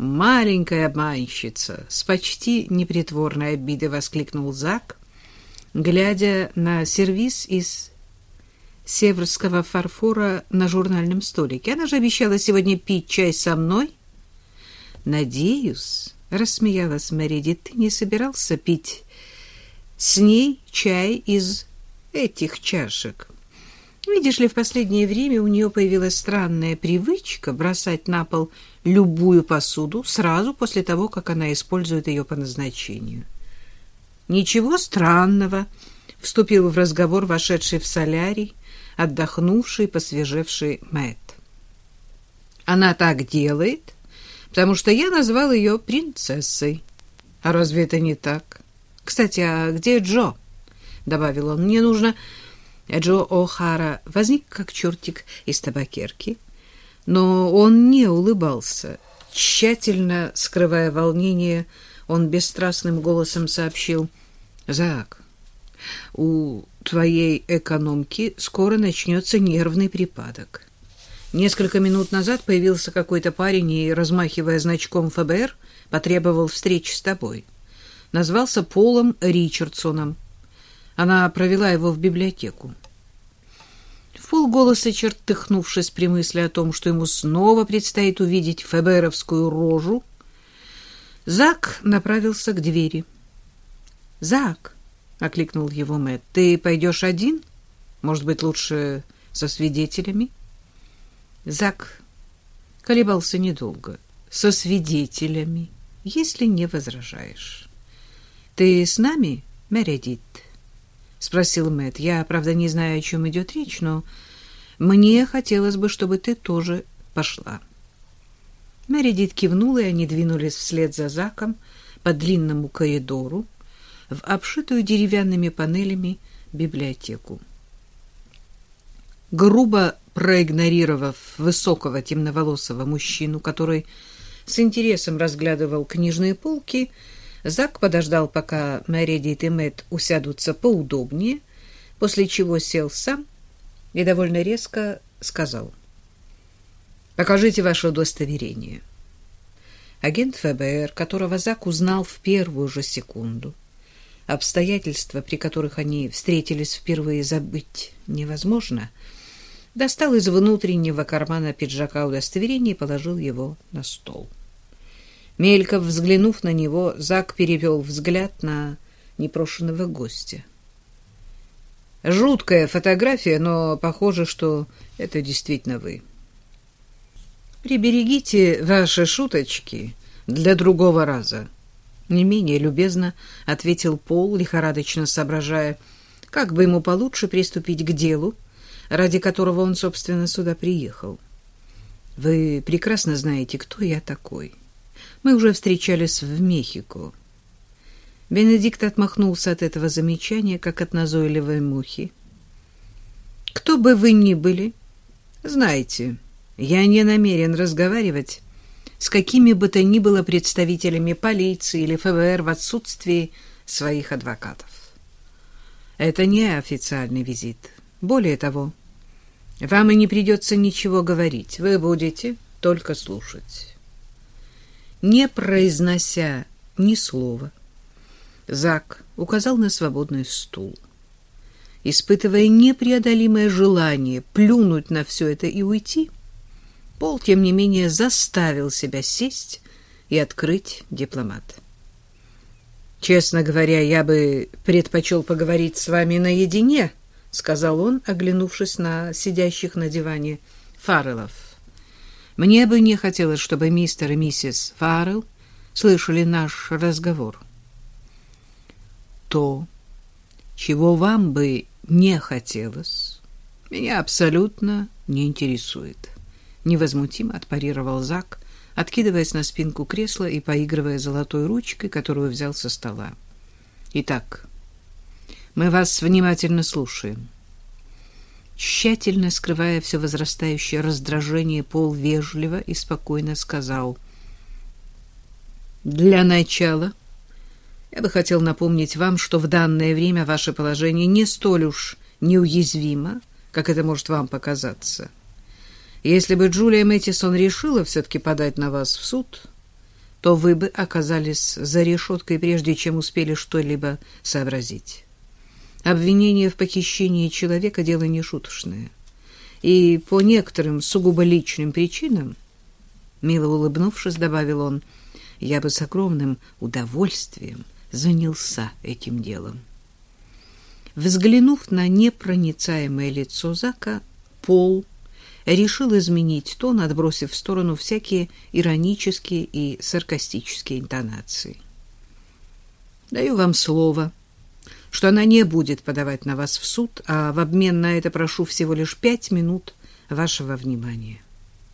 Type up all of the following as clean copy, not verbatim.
«Маленькая обманщица!» — с почти непритворной обидой воскликнул Зак, глядя на сервиз из северского фарфора на журнальном столике. «Она же обещала сегодня пить чай со мной». «Надеюсь», — рассмеялась Мередит, — «ты не собирался пить с ней чай из этих чашек? Видишь ли, в последнее время у нее появилась странная привычка бросать на пол любую посуду сразу после того, как она использует ее по назначению». «Ничего странного», — вступил в разговор вошедший в солярий, отдохнувший, посвежевший Мэтт. «Она так делает, потому что я назвал ее принцессой. А разве это не так? Кстати, а где Джо?» — добавил он. «Мне нужно...» Джо О'Хара возник как чертик из табакерки, но он не улыбался. Тщательно скрывая волнение, он бесстрастным голосом сообщил: «Зак, у твоей экономки скоро начнется нервный припадок. Несколько минут назад появился какой-то парень и, размахивая значком ФБР, потребовал встречи с тобой. Назвался Полом Ричардсоном. Она провела его в библиотеку». Вполголоса чертыхнувшись при мысли о том, что ему снова предстоит увидеть ФБРовскую рожу, Зак направился к двери. «Зак!» — окликнул его Мэтт. «Ты пойдешь один? Может быть, лучше со свидетелями?» Зак колебался недолго. «Со свидетелями, если не возражаешь». «Ты с нами, Мередит?» — спросил Мэтт. «Я, правда, не знаю, о чем идет речь, но мне хотелось бы, чтобы ты тоже пошла». Мередит кивнула, и они двинулись вслед за Заком по длинному коридору в обшитую деревянными панелями библиотеку. Грубо проигнорировав высокого темноволосого мужчину, который с интересом разглядывал книжные полки, Зак подождал, пока Мередит и Мэтт усядутся поудобнее, после чего сел сам и довольно резко сказал: «Покажите ваше удостоверение». Агент ФБР, которого Зак узнал в первую же секунду, обстоятельства, при которых они встретились впервые, забыть невозможно, достал из внутреннего кармана пиджака удостоверение и положил его на стол. Мельком взглянув на него, Зак перевел взгляд на непрошенного гостя. «Жуткая фотография, но похоже, что это действительно вы. Приберегите ваши шуточки для другого раза», — не менее любезно ответил Пол, лихорадочно соображая, как бы ему получше приступить к делу, ради которого он, собственно, сюда приехал. «Вы прекрасно знаете, кто я такой. Мы уже встречались в Мехико». Бенедикт отмахнулся от этого замечания, как от назойливой мухи. «Кто бы вы ни были, знайте, я не намерен разговаривать с какими бы то ни было представителями полиции или ФБР в отсутствии своих адвокатов. Это не официальный визит. Более того, вам и не придется ничего говорить, вы будете только слушать». Не произнося ни слова, Зак указал на свободный стул. Испытывая непреодолимое желание плюнуть на все это и уйти, Пол, тем не менее, заставил себя сесть и открыть дипломат. «Честно говоря, я бы предпочел поговорить с вами наедине», — сказал он, оглянувшись на сидящих на диване Фарреллов. «Мне бы не хотелось, чтобы мистер и миссис Фаррелл слышали наш разговор». «То, чего вам бы не хотелось, меня абсолютно не интересует», — невозмутимо отпарировал Зак, откидываясь на спинку кресла и поигрывая золотой ручкой, которую взял со стола. «Итак, мы вас внимательно слушаем». Тщательно скрывая все возрастающее раздражение, Пол вежливо и спокойно сказал: «Для начала я бы хотел напомнить вам, что в данное время ваше положение не столь уж неуязвимо, как это может вам показаться. Если бы Джулия Мэттисон решила все-таки подать на вас в суд, то вы бы оказались за решеткой, прежде чем успели что-либо сообразить. Обвинение в похищении человека — дело нешуточное. И по некоторым сугубо личным причинам, мило улыбнувшись, добавил он, я бы с огромным удовольствием занялся этим делом. Взглянув на непроницаемое лицо Зака, Пол решил изменить тон, отбросив в сторону всякие иронические и саркастические интонации. «Даю вам слово, что она не будет подавать на вас в суд, а в обмен на это прошу всего лишь 5 минут вашего внимания».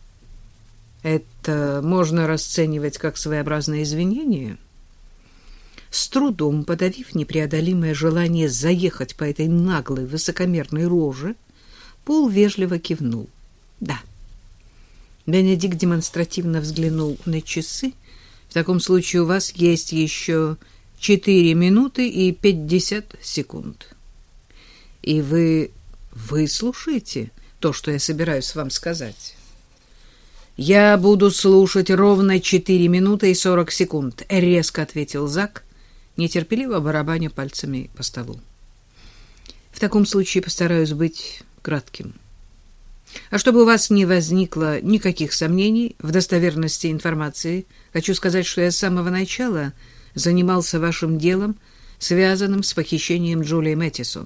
Это можно расценивать как своеобразное извинение? С трудом подавив непреодолимое желание заехать по этой наглой, высокомерной роже, Пол вежливо кивнул. «Да». Бенедикт демонстративно взглянул на часы. «В таком случае у вас есть еще 4 минуты и 50 секунд. И вы выслушаете то, что я собираюсь вам сказать». «Я буду слушать ровно 4 минуты и 40 секунд», — резко ответил Зак, нетерпеливо барабаня пальцами по столу. «В таком случае постараюсь быть кратким. А чтобы у вас не возникло никаких сомнений в достоверности информации, хочу сказать, что я с самого начала занимался вашим делом, связанным с похищением Джулии Мэттисон.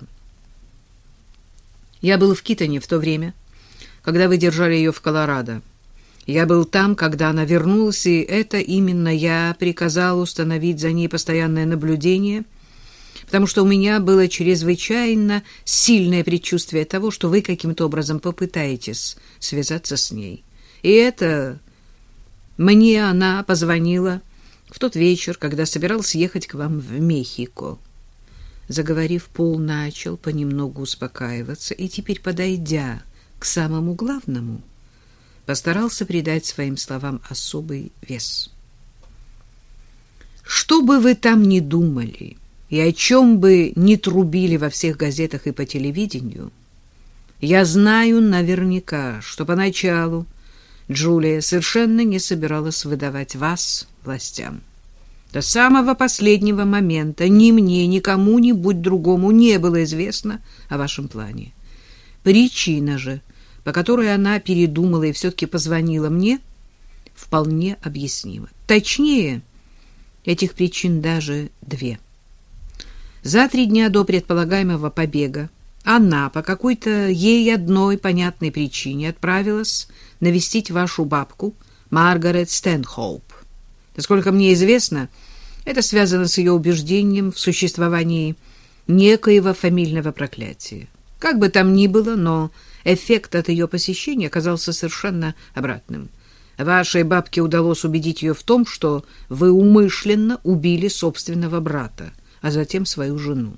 Я был в Китоне в то время, когда вы держали ее в Колорадо. Я был там, когда она вернулась, и это именно я приказал установить за ней постоянное наблюдение, потому что у меня было чрезвычайно сильное предчувствие того, что вы каким-то образом попытаетесь связаться с ней. И это мне она позвонила в тот вечер, когда собирался ехать к вам в Мехико. Заговорив, Пол начал понемногу успокаиваться, и теперь, подойдя к самому главному, постарался придать своим словам особый вес. Что бы вы там ни думали и о чем бы ни трубили во всех газетах и по телевидению, я знаю наверняка, что поначалу Джулия совершенно не собиралась выдавать вас властям. До самого последнего момента ни мне, ни кому-нибудь другому не было известно о вашем плане. Причина же, по которой она передумала и все-таки позвонила мне, вполне объяснима. Точнее, этих причин даже 2. За 3 дня до предполагаемого побега она по какой-то ей одной понятной причине отправилась навестить вашу бабку Маргарет Стэнхоуп. Насколько мне известно, это связано с ее убеждением в существовании некоего фамильного проклятия. Как бы там ни было, но эффект от ее посещения оказался совершенно обратным. Вашей бабке удалось убедить ее в том, что вы умышленно убили собственного брата, а затем свою жену.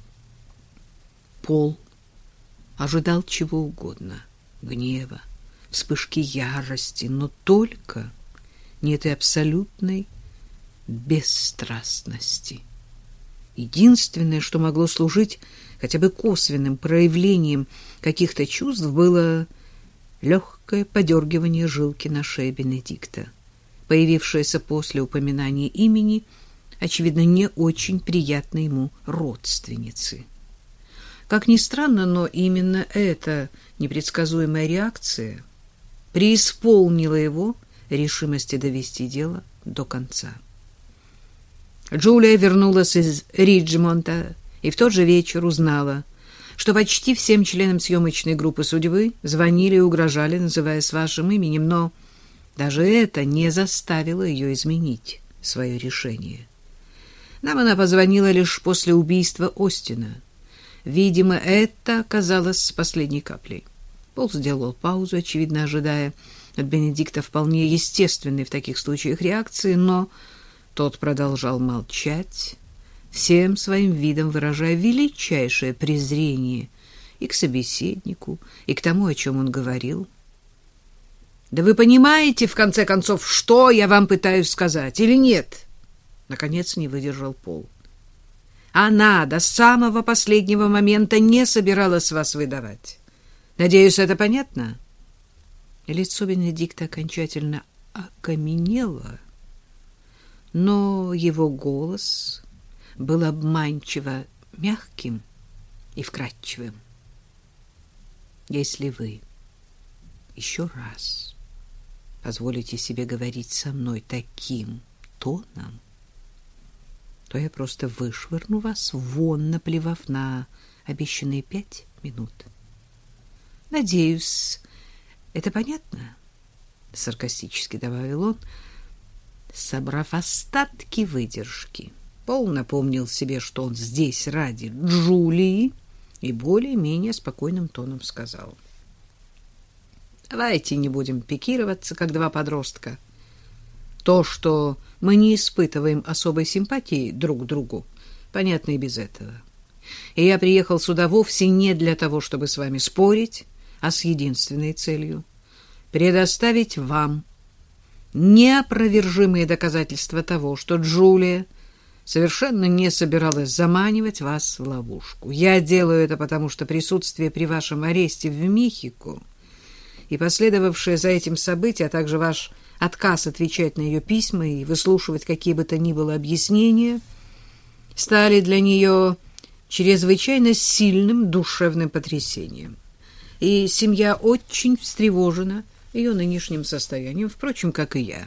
Пол ожидал чего угодно — гнева, вспышки ярости, но только не этой абсолютной бесстрастности. Единственное, что могло служить хотя бы косвенным проявлением каких-то чувств, было легкое подергивание жилки на шее Бенедикта, появившееся после упоминания имени, очевидно, не очень приятной ему родственницы. Как ни странно, но именно эта непредсказуемая реакция преисполнила его решимости довести дело до конца. Джулия вернулась из Риджмонта и в тот же вечер узнала, что почти всем членам съемочной группы «Судьбы» звонили и угрожали, называясь вашим именем, но даже это не заставило ее изменить свое решение. Нам она позвонила лишь после убийства Остина. Видимо, это оказалось последней каплей. Пол сделал паузу, очевидно ожидая от Бенедикта вполне естественной в таких случаях реакции, но тот продолжал молчать, всем своим видом выражая величайшее презрение и к собеседнику, и к тому, о чем он говорил. «Да вы понимаете, в конце концов, что я вам пытаюсь сказать, или нет?» Наконец не выдержал Пол. «Она до самого последнего момента не собиралась вас выдавать. Надеюсь, это понятно?» Лицо Бенедикта окончательно окаменело. но его голос был обманчиво мягким и вкрадчивым. Если вы еще раз позволите себе говорить со мной таким тоном, то я просто вышвырну вас вон, наплевав на обещанные 5 минут. Надеюсь, это понятно? Саркастически добавил он, собрав остатки выдержки. Пол напомнил себе, что он здесь ради Джулии, и более-менее спокойным тоном сказал: давайте не будем пикироваться, как два подростка. То, что мы не испытываем особой симпатии друг к другу, понятно и без этого. И я приехал сюда вовсе не для того, чтобы с вами спорить, а с единственной целью — предоставить вам неопровержимые доказательства того, что Джулия совершенно не собиралась заманивать вас в ловушку. Я делаю это потому, что присутствие при вашем аресте в Мехико и последовавшее за этим событие, а также ваш отказ отвечать на ее письма и выслушивать какие бы то ни было объяснения, стали для нее чрезвычайно сильным душевным потрясением. И семья очень встревожена ее нынешним состоянием, впрочем, как и я.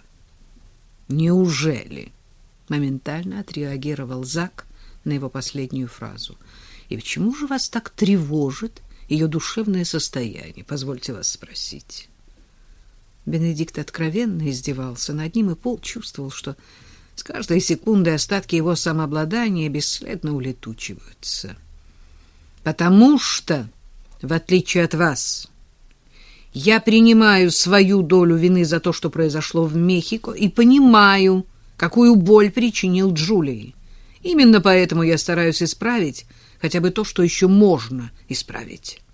«Неужели?» — моментально отреагировал Зак на его последнюю фразу. «И почему же вас так тревожит ее душевное состояние, позвольте вас спросить?» Бенедикт откровенно издевался над ним, и Пол чувствовал, что с каждой секундой остатки его самообладания бесследно улетучиваются. «Потому что, в отличие от вас, я принимаю свою долю вины за то, что произошло в Мехико, и понимаю, какую боль причинил Джулии. Именно поэтому я стараюсь исправить хотя бы то, что еще можно исправить».